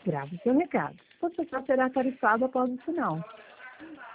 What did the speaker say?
Grave o seu recado. Você só será tarifado após o sinal.